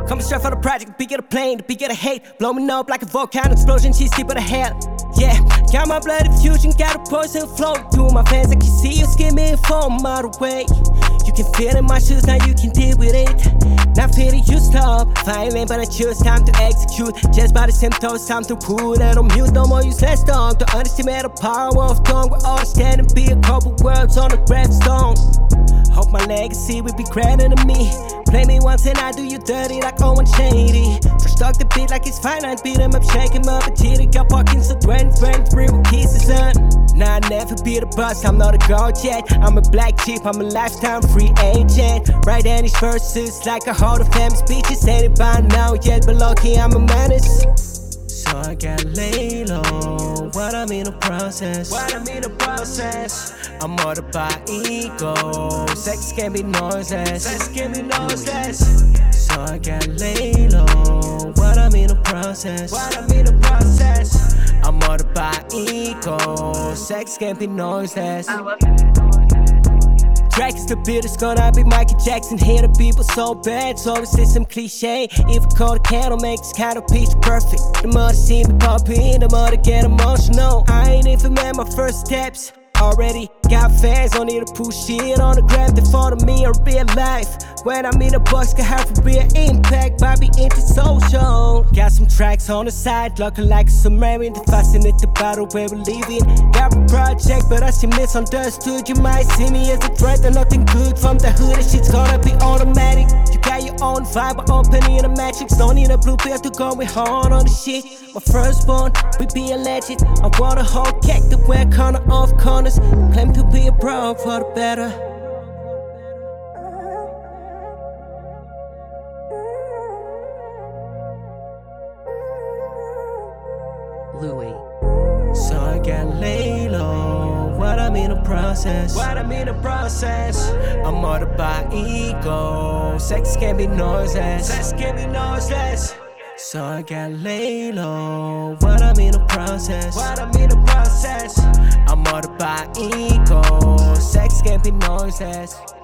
Coming straight for the project, big of the plane, the big of the hate. Blowing up like a volcano explosion, she's deeper the hell. Yeah, got my blood infusion, got a poison flow through my veins. I can see you skimming from out of way. You can feel in my shoes, now you can deal with it. Not feeling you stop, violent but I choose time to execute. Just by the symptoms, time to put it on mute. No more useless dog, to underestimate the power of tongue. We're all standing, be a couple words on a gravestone. Hope my legacy will be greater than me. Play me once and I do you dirty like Owen Shady. Fresh talk the beat like it's fine, I beat him up, shake him up, and tear got Parkinson, 23 with kisses on. Nah, I never be the boss, I'm not a gold yet. I'm a black sheep, I'm a lifetime free agent. Right in these verses like a Hall of Fame speeches. Ain't it by now yet, but lucky I'm a menace. So I gotta lay low, what I'm in the process. I'm molded by ego, sex can be noiseless. So I gotta lay low, what I'm in the process. I'm molded by ego, sex can be noiseless. Track is the beat, it's gonna be Michael Jackson. Hear the people so bad, so it's just some cliche. If we call the candle, make this kind of picture perfect. The mother see me pop in, the mother get emotional. I ain't even made my first steps. Already got fans, don't need to push shit on the gram. They follow me in real life. When I'm in a box, can have a real impact by being antisocial. Got some tracks on the side, looking like a submarine. The fascinated about the way we're living. Got a project, but I seem misunderstood. You might see me as a threat, and nothing good from the hood. And shit's gonna be automatic. You got your own vibe, but opening the matrix. Don't need a blue pill to go with hard on the shit. My firstborn, we be a legend. I want a whole cake to wear corner off corners. Claim to be a bro for the better. Louis. So I gotta lay low, what I'm in the process. I'm molded by ego, sex can be noiseless. So I gotta lay low, what I'm in the process. I'm molded by ego, sex can be noiseless.